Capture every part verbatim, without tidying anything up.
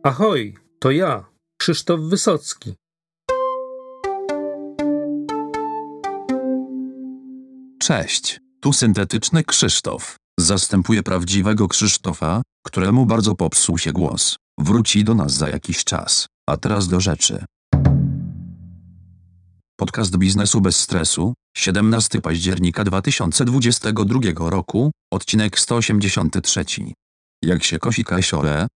Ahoj, to ja, Krzysztof Wysocki. Cześć, tu syntetyczny Krzysztof. Zastępuję prawdziwego Krzysztofa, któremu bardzo popsuł się głos. Wróci do nas za jakiś czas, a teraz do rzeczy. Podcast biznesu bez stresu, siedemnastego października dwa tysiące dwudziestego drugiego roku, odcinek sto osiemdziesiąty trzeci. Jak się kosi kasiole?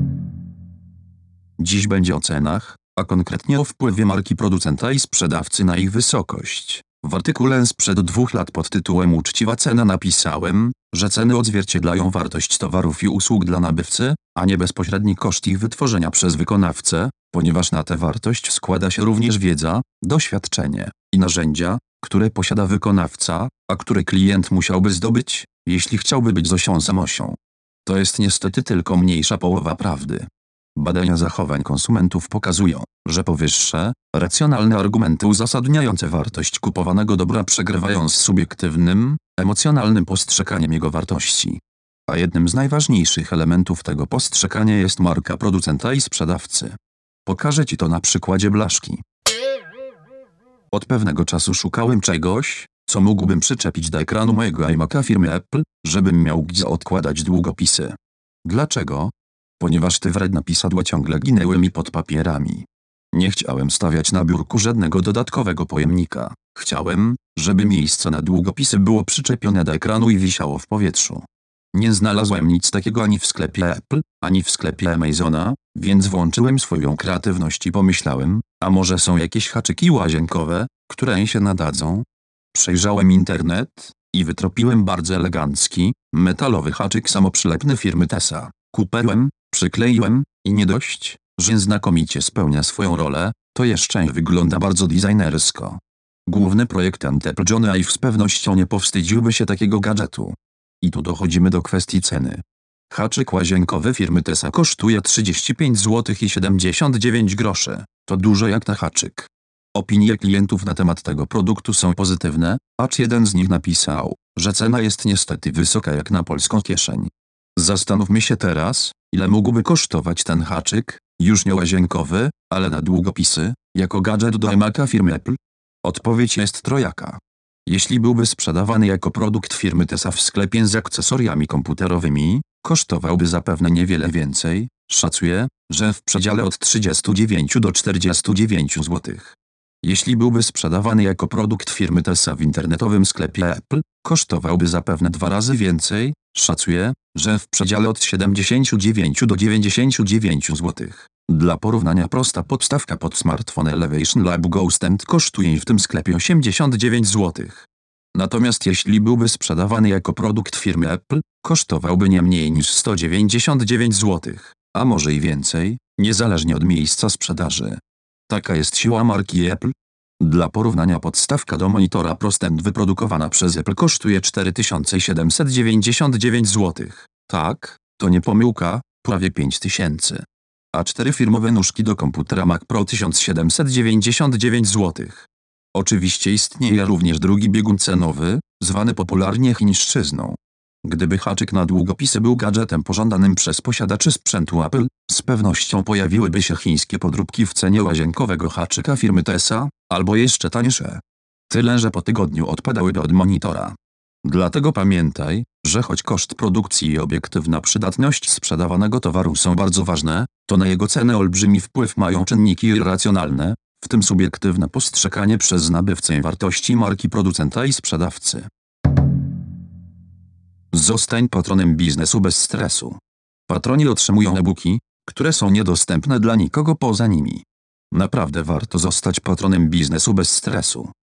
Dziś będzie o cenach, a konkretnie o wpływie marki producenta i sprzedawcy na ich wysokość. W artykule sprzed dwóch lat pod tytułem Uczciwa cena napisałem, że ceny odzwierciedlają wartość towarów i usług dla nabywcy, a nie bezpośredni koszt ich wytworzenia przez wykonawcę, ponieważ na tę wartość składa się również wiedza, doświadczenie i narzędzia, które posiada wykonawca, a które klient musiałby zdobyć, jeśli chciałby być Zosią Samosią. To jest niestety tylko mniejsza połowa prawdy. Badania zachowań konsumentów pokazują, że powyższe, racjonalne argumenty uzasadniające wartość kupowanego dobra przegrywają z subiektywnym, emocjonalnym postrzeganiem jego wartości. A jednym z najważniejszych elementów tego postrzegania jest marka producenta i sprzedawcy. Pokażę Ci to na przykładzie blaszki. Od pewnego czasu szukałem czegoś, co mógłbym przyczepić do ekranu mojego iMac'a firmy Apple, żebym miał gdzie odkładać długopisy. Dlaczego? Ponieważ te wredne pisadła ciągle ginęły mi pod papierami. Nie chciałem stawiać na biurku żadnego dodatkowego pojemnika. Chciałem, żeby miejsce na długopisy było przyczepione do ekranu i wisiało w powietrzu. Nie znalazłem nic takiego ani w sklepie Apple, ani w sklepie Amazona, więc włączyłem swoją kreatywność i pomyślałem, a może są jakieś haczyki łazienkowe, które się nadadzą? Przejrzałem internet i wytropiłem bardzo elegancki, metalowy haczyk samoprzylepny firmy Tesa. Kupiłem, przykleiłem i nie dość, że znakomicie spełnia swoją rolę, to jeszcze wygląda bardzo designersko. Główny projektant Apple John Ive z pewnością nie powstydziłby się takiego gadżetu. I tu dochodzimy do kwestii ceny. Haczyk łazienkowy firmy Tesa kosztuje trzydzieści pięć złotych i siedemdziesiąt dziewięć groszy. To dużo jak na haczyk. Opinie klientów na temat tego produktu są pozytywne, acz jeden z nich napisał, że cena jest niestety wysoka jak na polską kieszeń. Zastanówmy się teraz, ile mógłby kosztować ten haczyk, już nie łazienkowy, ale na długopisy, jako gadżet do iMac'a firmy Apple? Odpowiedź jest trojaka. Jeśli byłby sprzedawany jako produkt firmy Tesa w sklepie z akcesoriami komputerowymi, kosztowałby zapewne niewiele więcej, szacuję, że w przedziale od trzydziestu dziewięciu do czterdziestu dziewięciu złotych. Jeśli byłby sprzedawany jako produkt firmy Tesa w internetowym sklepie Apple, kosztowałby zapewne dwa razy więcej, szacuję, że w przedziale od siedemdziesięciu dziewięciu do dziewięćdziesięciu dziewięciu złotych. Dla porównania prosta podstawka pod smartfon Elevation Lab Ghost Stand kosztuje w tym sklepie osiemdziesiąt dziewięć złotych. Natomiast jeśli byłby sprzedawany jako produkt firmy Apple, kosztowałby nie mniej niż sto dziewięćdziesiąt dziewięć złotych, a może i więcej, niezależnie od miejsca sprzedaży. Taka jest siła marki Apple. Dla porównania podstawka do monitora ProStand wyprodukowana przez Apple kosztuje cztery tysiące siedemset dziewięćdziesiąt dziewięć złotych. Tak, to nie pomyłka, prawie pięć tysięcy. A cztery firmowe nóżki do komputera Mac Pro tysiąc siedemset dziewięćdziesiąt dziewięć złotych. Oczywiście istnieje również drugi biegun cenowy, zwany popularnie chińszczyzną. Gdyby haczyk na długopisy był gadżetem pożądanym przez posiadaczy sprzętu Apple, z pewnością pojawiłyby się chińskie podróbki w cenie łazienkowego haczyka firmy Tesa, albo jeszcze tańsze. Tyle że po tygodniu odpadałyby od monitora. Dlatego pamiętaj, że choć koszt produkcji i obiektywna przydatność sprzedawanego towaru są bardzo ważne, to na jego cenę olbrzymi wpływ mają czynniki irracjonalne, w tym subiektywne postrzeganie przez nabywcę wartości marki producenta i sprzedawcy. Zostań patronem biznesu bez stresu. Patroni otrzymują e-booki, które są niedostępne dla nikogo poza nimi. Naprawdę warto zostać patronem biznesu bez stresu.